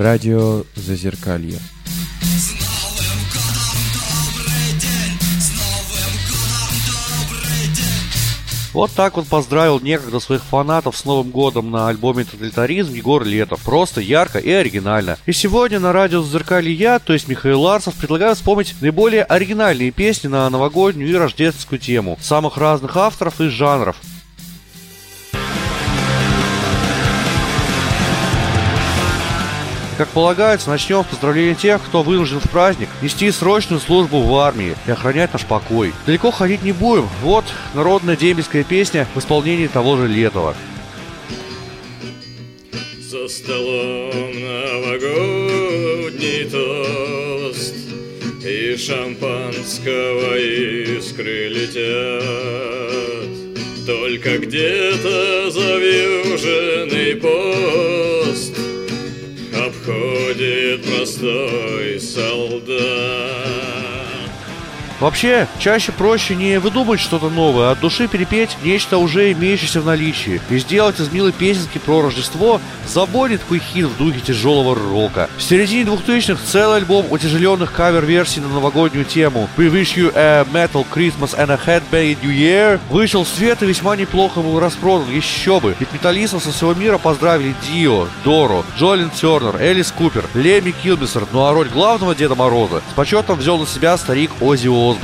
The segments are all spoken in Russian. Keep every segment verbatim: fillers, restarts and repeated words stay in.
Радио Зазеркалье. Вот так вот поздравил некогда своих фанатов с Новым годом на альбоме «Тоталитаризм» Егор Летов. Просто ярко и оригинально. И сегодня на радио Зазеркалье я, то есть Михаил Ларцев, предлагаю вспомнить наиболее оригинальные песни на новогоднюю и рождественскую тему самых разных авторов и жанров. Как полагается, начнем с поздравления тех, кто вынужден в праздник нести срочную службу в армии и охранять наш покой. Далеко ходить не будем. Вот народная дембельская песня в исполнении того же Летова. За столом новогодний тост, и шампанского искры летят. Только где-то завьюженный пост обходит простой солдат. Вообще, чаще проще не выдумать что-то новое, а от души перепеть нечто уже имеющееся в наличии и сделать из милой песенки про Рождество забойный такой хит в духе тяжелого рока. В середине двухтысячных целый альбом утяжеленных кавер-версий на новогоднюю тему We Wish You a Metal Christmas and a Headbanging New Year вышел в свет и весьма неплохо был распродан, еще бы. Ведь металлистов со всего мира поздравили Дио, Доро, Джолин Тернер, Элис Купер, Лемми Килмисер, ну а роль главного Деда Мороза с почетом взял на себя старик Оззи Осборн.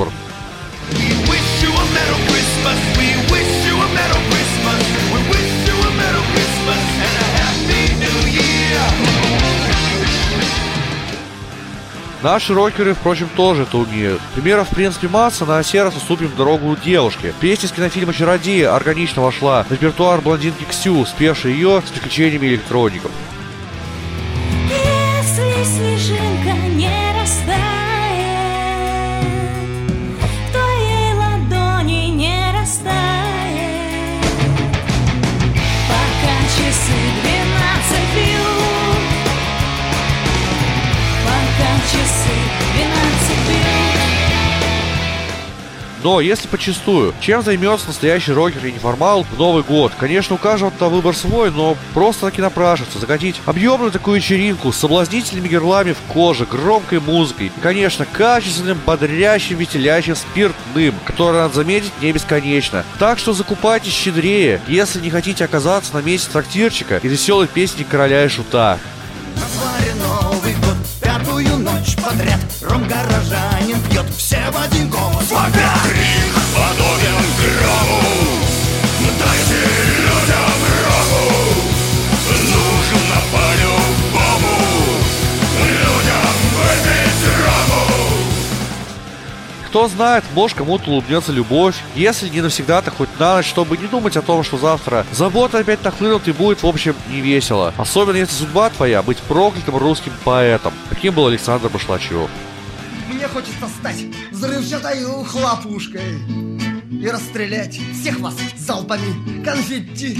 Наши рокеры, впрочем, тоже это умеют. Примеров, в принципе, масса, на сей раз уступим дорогу девушке. Песня из кинофильма «Чародеи» органично вошла в репертуар блондинки Ксю, спевшей ее с приключениями электроников. Если снежинка не растает, в твоей ладони не растает, пока часы двенадцать бьют, пока часы двенадцать бьют. Но если почистую, чем займется настоящий рокер и неформал в Новый год? Конечно, у каждого-то выбор свой, но просто таки напрашивается закатить объемную такую вечеринку с соблазнительными герлами в коже, громкой музыкой и, конечно, качественным, бодрящим, веселящим спиртным, которое, надо заметить, не бесконечно. Так что закупайтесь щедрее, если не хотите оказаться на месте трактирчика и веселой песни короля и шута. На дворе Новый год, пятую ночь подряд ром горожанин пьет, все в один голос вопят. Крик подобен грому, дайте людям рому, нужно по-любому людям выпить рому. Кто знает, может, кому-то улыбнется любовь, если не навсегда-то хоть на ночь, чтобы не думать о том, что завтра забота опять нахлынут и будет, в общем, не весело. Особенно если судьба твоя быть проклятым русским поэтом, каким был Александр Башлачев. Мне хочется стать взрывчатой хлопушкой и расстрелять всех вас залпами конфетти.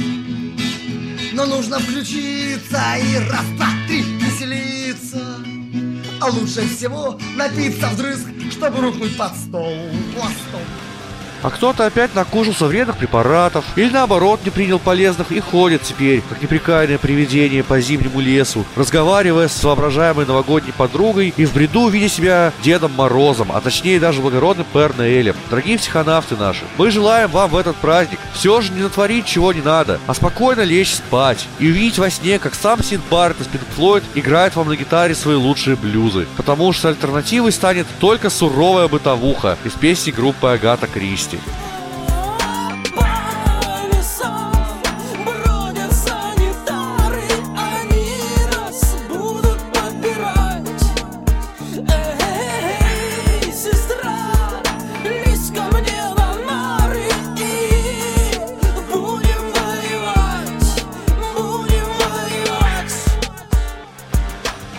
Но нужно включиться и раз, два, три веселиться. А лучше всего напиться вдрызг, чтобы рухнуть под стол пластом. А кто-то опять накушался вредных препаратов или наоборот не принял полезных и ходит теперь, как неприкаянное привидение по зимнему лесу, разговаривая с воображаемой новогодней подругой и в бреду видя себя Дедом Морозом, а точнее даже благородным Пэр Ноэлем. Дорогие психонавты наши, мы желаем вам в этот праздник все же не натворить чего не надо, а спокойно лечь спать и увидеть во сне, как сам Сид Барретт из Пинк Флойд играет вам на гитаре свои лучшие блюзы. Потому что альтернативой станет только суровая бытовуха из песни группы Агата Кристи.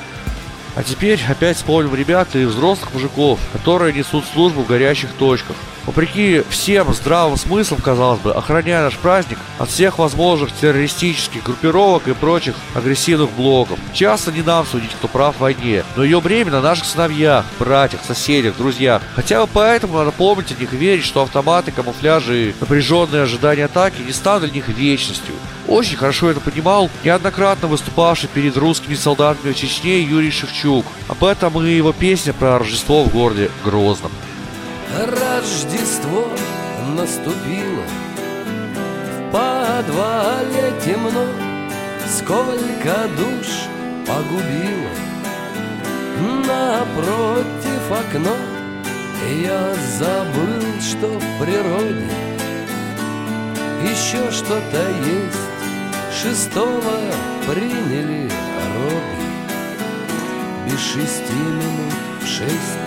А теперь опять вспомним ребят и взрослых мужиков, которые несут службу в горячих точках. Вопреки всем здравым смыслам, казалось бы, охраняя наш праздник от всех возможных террористических группировок и прочих агрессивных блоков. Часто не нам судить, кто прав в войне, но ее бремя на наших сыновьях, братьях, соседях, друзьях. Хотя бы поэтому надо помнить о них и верить, что автоматы, камуфляжи и напряженные ожидания атаки не станут для них вечностью. Очень хорошо это понимал неоднократно выступавший перед русскими солдатами в Чечне Юрий Шевчук. Об этом и его песня про Рождество в городе Грозном. Рождество наступило, в подвале темно, сколько душ погубило. Напротив окно я забыл, что в природе еще что-то есть. Шестого приняли роды, без шести минут в шесть.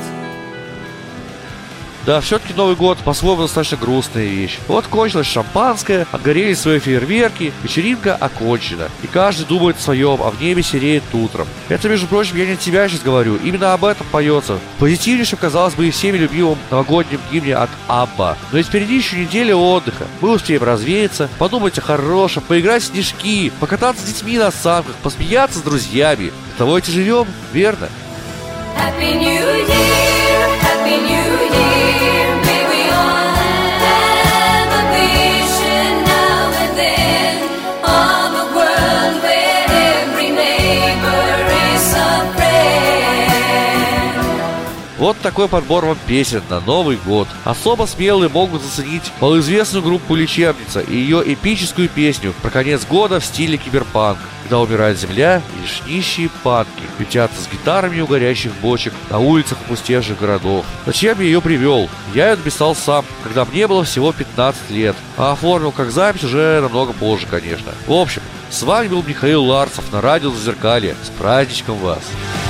Да, все-таки Новый год по-своему достаточно грустная вещь. Вот кончилось шампанское, отгорели свои фейерверки, вечеринка окончена. И каждый думает о своем, а в небе сереет утром. Это, между прочим, я не от тебя сейчас говорю, именно об этом поется. Позитивнейшем, казалось бы, и всеми любимом новогоднем гимне от Абба. Но ведь впереди еще неделя отдыха. Мы успеем развеяться, подумать о хорошем, поиграть в снежки, покататься с детьми на санках, посмеяться с друзьями. Для того эти живем, верно? Happy New Year, Happy New Year. May we all have a vision now and then of a world where every neighbor is a friend. Вот такой подбор вам песен на Новый год. Особо смелые могут заценить малоизвестную группу «Лечебница» и ее эпическую песню про конец года в стиле киберпанк. Когда умирает земля, лишь нищие панки летятся с гитарами у горящих бочек на улицах опустевших городов. Зачем я ее привел? Я ее написал сам, когда мне было всего пятнадцать лет, а оформил как запись уже намного позже, конечно. В общем, с вами был Михаил Ларцев на радио Зазеркалье. С праздничком вас!